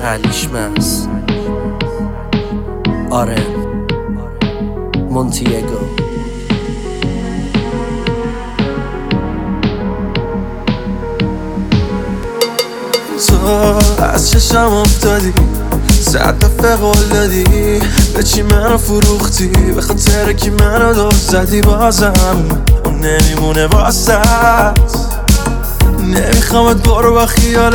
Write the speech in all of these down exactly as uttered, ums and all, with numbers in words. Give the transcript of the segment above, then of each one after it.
حلیشمس آره مونتیگو. تو از چشم افتادی، صد دفعه قول دادی به چی منو فروختی، به خاطر کی منو دور زدی، بازم اون نمیمونه واسط. نمیخوامت برو با خیال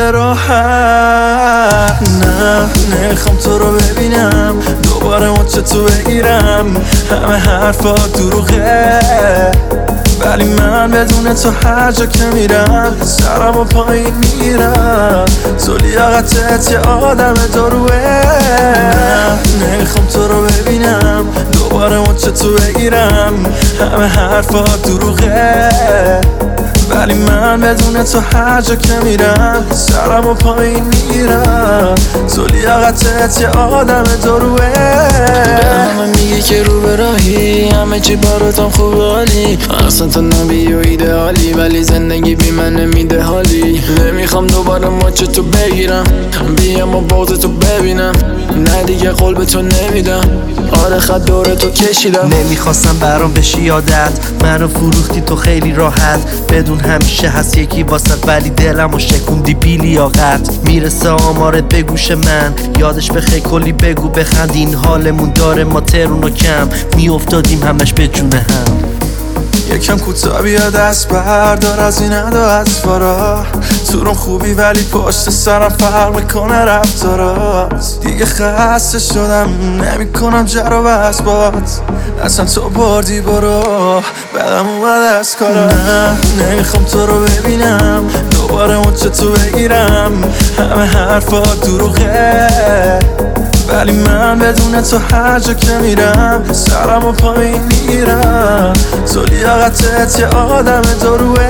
راحت، نه نمیخوام تو رو ببینم دوباره مچه تو بگیرم. همه حرفا دروغه ولی من بدون تو هر جا که میرم سرم و پایین میرم. تو لیاقتت یه آدم دروه، نه نمیخوام تو رو ببینم دوباره مچه تو بگیرم. همه حرفا دروغه ولی من بدون تو هر جا که میرم سرم و پایین میرم. تو لیاقتت یه آدم دروه. همه میگه که رو به راهی، همه چی براتم خوب حالی، اصلا تو نبی و ایدئالی، ولی زندگی بی من نمیده حالی. نمیخوام دوباره مچ تو بگیرم، بیام و بغض تو ببینم، نه دیگه قول به تو نمیدم. آره خط دور تو کشیدم. نمیخواستم برام بشی یادت، منو فروختی تو خیلی راحت، بدون همیشه هست یکی واسط ولی دلمو شکوندی بی لیاقت. میرسه آمارت به گوش من، یادش بخیر کلی بگو بخند، این حالمون داره ما ترون و کم میافتادیم همش به جون هم. یکم کوتاه بیا دست بردار از این ادا اطفارا، تو رو خوبی ولی پشت سرم فرق میکنه رفتارات. دیگه خسته شدم نمیکنم جر و بحث بات، اصلا تو بردی برو بعدم اومد از کارا. نه نمیخوام تو رو ببینم دوباره مچه تو بگیرم. همه حرفا دروغه ولی من بدون تو هر جا که میرم سرم و پایین میرم. تو لیاقتت یه آدم دروه،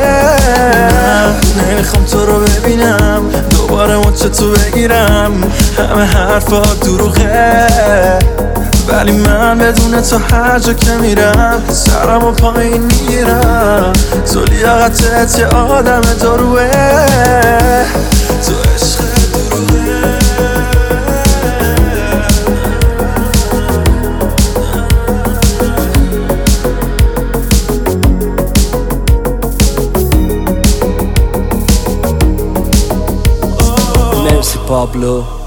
نمیخوام تو رو ببینم دوباره مچه تو بگیرم. همه حرفا دروغه ولی من بدون تو هر جا که میرم سرم و پایین میرم. تو لیاقتت یه آدم دروه، تو عشق دروه. مرسی پابلو.